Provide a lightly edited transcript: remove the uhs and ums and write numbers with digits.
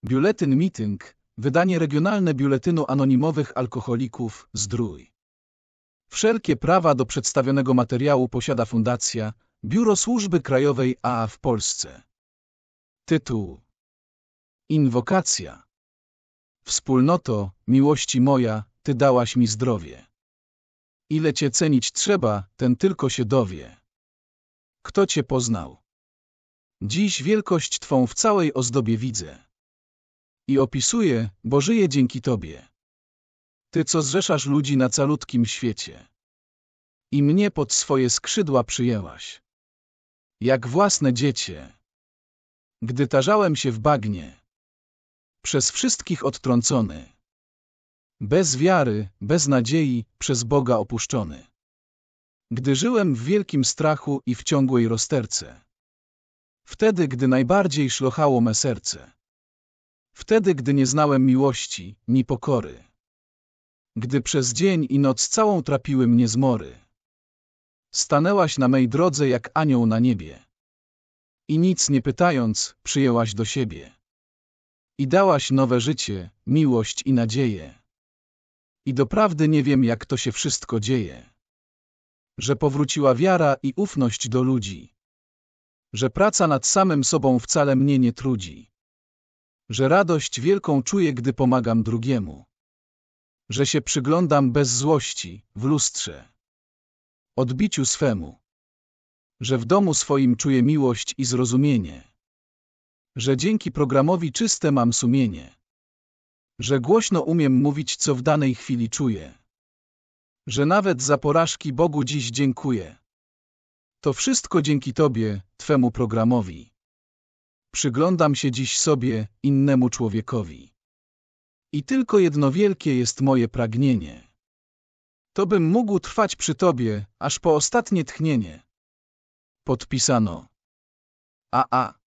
Biuletyn Meeting, wydanie regionalne Biuletynu Anonimowych Alkoholików Zdrój. Wszelkie prawa do przedstawionego materiału posiada Fundacja Biuro Służby Krajowej AA w Polsce. Tytuł: Inwokacja. Wspólnoto, miłości moja, Ty dałaś mi zdrowie. Ile Cię cenić trzeba, ten tylko się dowie. Kto Cię poznał? Dziś wielkość Twą w całej ozdobie widzę. I opisuję, bo żyję dzięki Tobie. Ty, co zrzeszasz ludzi na calutkim świecie. I mnie pod swoje skrzydła przyjęłaś. Jak własne dziecię. Gdy tarzałem się w bagnie. Przez wszystkich odtrącony. Bez wiary, bez nadziei, przez Boga opuszczony. Gdy żyłem w wielkim strachu i w ciągłej rozterce. Wtedy, gdy najbardziej szlochało me serce. Wtedy, gdy nie znałem miłości, ni pokory. Gdy przez dzień i noc całą trapiły mnie zmory. Stanęłaś na mej drodze jak anioł na niebie. I nic nie pytając, przyjęłaś do siebie. I dałaś nowe życie, miłość i nadzieję. I doprawdy nie wiem, jak to się wszystko dzieje. Że powróciła wiara i ufność do ludzi. Że praca nad samym sobą wcale mnie nie trudzi. Że radość wielką czuję, gdy pomagam drugiemu. Że się przyglądam bez złości, w lustrze. Odbiciu swemu. Że w domu swoim czuję miłość i zrozumienie. Że dzięki programowi czyste mam sumienie. Że głośno umiem mówić, co w danej chwili czuję. Że nawet za porażki Bogu dziś dziękuję. To wszystko dzięki Tobie, Twemu programowi. Przyglądam się dziś sobie, innemu człowiekowi. I tylko jedno wielkie jest moje pragnienie. To bym mógł trwać przy Tobie, aż po ostatnie tchnienie. Podpisano A.A.